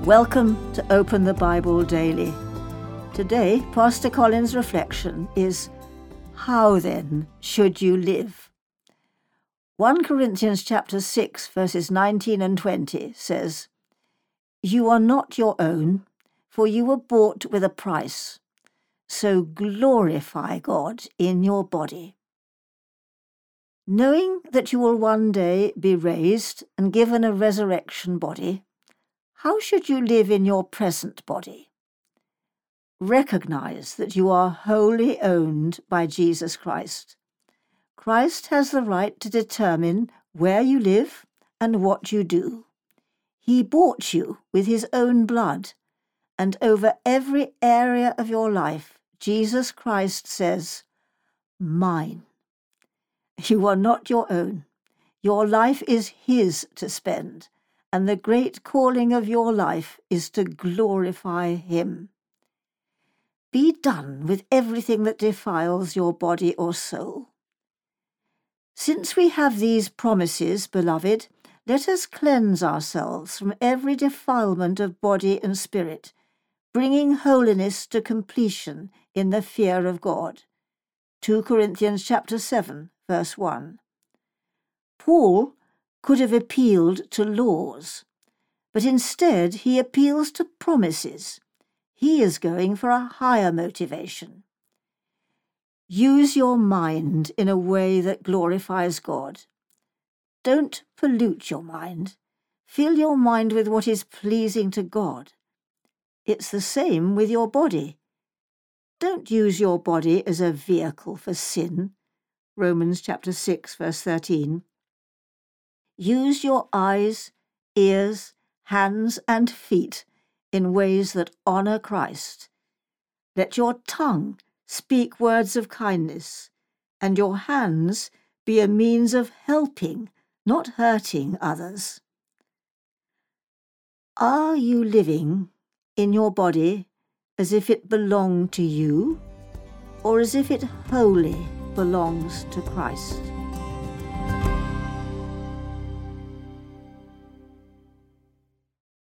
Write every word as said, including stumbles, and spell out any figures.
Welcome to Open the Bible Daily. Today, Pastor Colin's reflection is, How then should you live? First Corinthians chapter six, verses nineteen and twenty says, You are not your own, for you were bought with a price. So glorify God in your body. Knowing that you will one day be raised and given a resurrection body, how should you live in your present body? Recognize that you are wholly owned by Jesus Christ. Christ has the right to determine where you live and what you do. He bought you with his own blood, and over every area of your life, Jesus Christ says, Mine. You are not your own. Your life is his to spend, and the great calling of your life is to glorify him. Be done with everything that defiles your body or soul. Since we have these promises, beloved, let us cleanse ourselves from every defilement of body and spirit, bringing holiness to completion in the fear of God. Second Corinthians chapter seven, verse one. Paul could have appealed to laws, but instead he appeals to promises. He is going for a higher motivation. Use your mind in a way that glorifies God. Don't pollute your mind. Fill your mind with what is pleasing to God. It's the same with your body. Don't use your body as a vehicle for sin. Romans chapter six, verse thirteen. Use your eyes, ears, hands, and feet in ways that honor Christ. Let your tongue speak words of kindness, and your hands be a means of helping, not hurting others. Are you living in your body as if it belonged to you, or as if it wholly belongs to Christ?